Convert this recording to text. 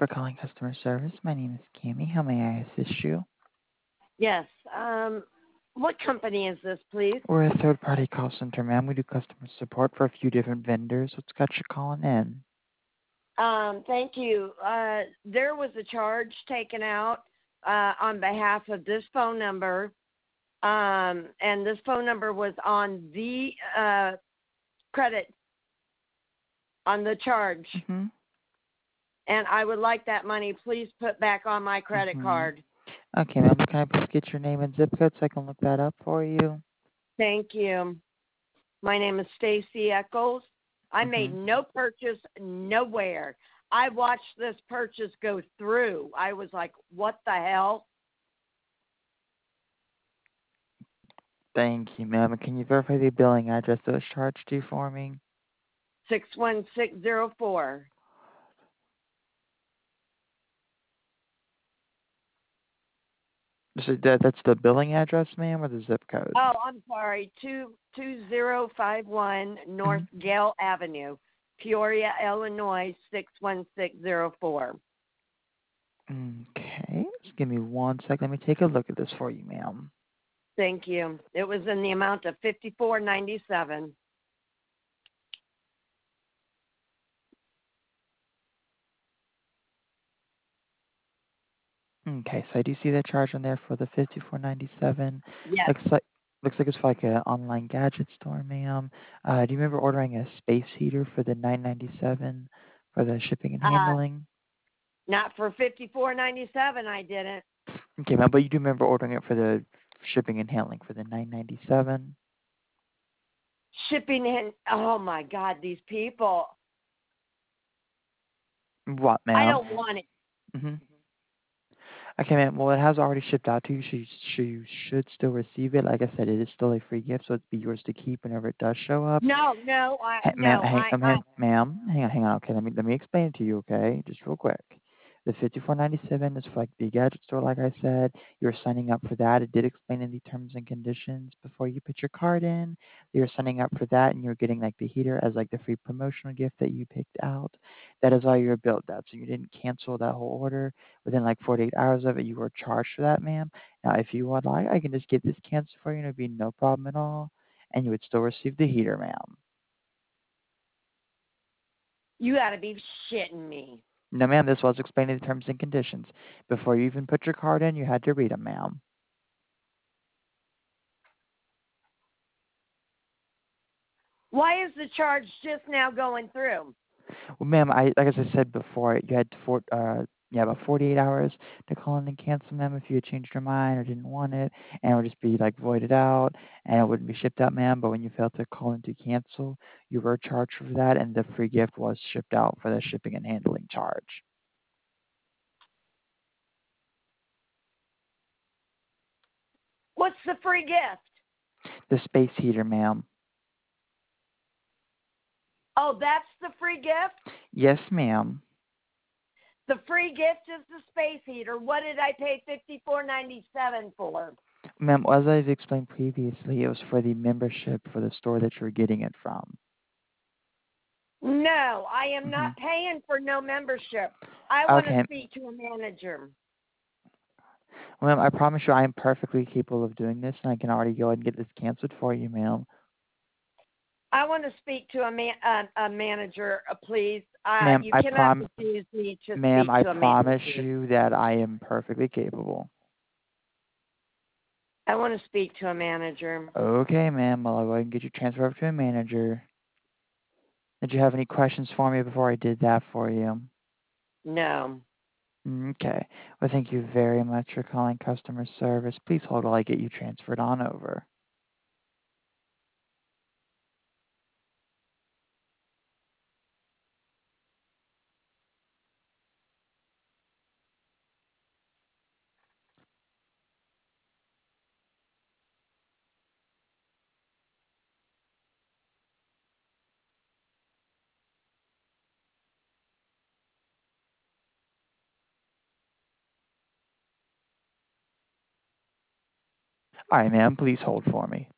for calling customer service. My name is Cami. How may I assist you? Yes. What company is this, please? We're a third-party call center, ma'am. We do customer support for a few different vendors. What's got you calling in? Thank you. There was a charge taken out on behalf of this phone number, and this phone number was on the credit on the charge, Mm-hmm. and I would like that money please put back on my credit Mm-hmm. card. Okay, ma'am. Can I please get your name and zip code so I can look that up for you? Thank you. My name is Stacy Eccles. I made Mm-hmm. no purchase nowhere. I watched this purchase go through. I was like, what the hell? Thank you, ma'am. And can you verify the billing address that was charged to you for me? 61604. So that's the billing address, ma'am, or the zip code? Oh, I'm sorry. 2051 North Mm-hmm. Gale Avenue, Peoria, Illinois 61604. Okay. Just give me one second. Let me take a look at this for you, ma'am. Thank you. It was in the amount of 54.97. Okay, so I do see that charge on there for the 54.97. Yes. Looks like looks like it's for like an online gadget store, ma'am. Do you remember ordering a space heater for the 9.97 for the shipping and Uh, handling? not for 54.97. I didn't. Okay, ma'am, but you do remember ordering it for the shipping and handling for the 9.97? Shipping in. Oh my God, these people. What, I ma'am? don't want it. Mm-hmm. Okay, ma'am. Well, it has already shipped out to you, so you should still receive it. Like I said, it is still a free gift, so it'd be yours to keep whenever it does show up. No, no, Hey, ma'am, no. ma'am, hang on. Okay, let me explain it to you. Okay, just real quick. The 54.97 is for like the gadget store, like I said. You're signing up for that. It did explain in the terms and conditions before you put your card in. You're signing up for that, and you're getting like the heater as like the free promotional gift that you picked out. That is why you're billed that. So you didn't cancel that whole order within like 48 hours of it. You were charged for that, ma'am. Now, if you would like, I can just get this canceled for you, and it'd be no problem at all, and you would still receive the heater, ma'am. You got to be shitting me. No, ma'am, this was explaining the terms and conditions. Before you even put your card in, you had to read them, ma'am. Why is the charge just now going through? Well, ma'am, as I said before, you had about 48 hours to call in and cancel, ma'am, if you had changed your mind or didn't want it, and it would just be like voided out, and it wouldn't be shipped out, ma'am. But when you failed to call in to cancel, you were charged for that, and the free gift was shipped out for the shipping and handling charge. What's the free gift? The space heater, ma'am. Oh, that's the free gift? Yes, ma'am. The free gift is the space heater. What did I pay $54.97 for? Ma'am, as I've explained previously, it was for the membership for the store that you're getting it from. No, I am Hmm. not paying for no membership. I want to Okay. speak to a manager. Well, ma'am, I promise you I am perfectly capable of doing this, and I can already go ahead and get this canceled for you, ma'am. I want to speak to a manager, please. Ma'am, You cannot refuse me to ma'am, speak I to a promise manager. you that I am perfectly capable. I want to speak to a manager. Okay, ma'am. Well, I'll go ahead and get you transferred over to a manager. Did you have any questions for me before I did that for you? No. Okay. Well, thank you very much for calling customer service. Please hold while I get you transferred on over. All right, ma'am. Please hold for me.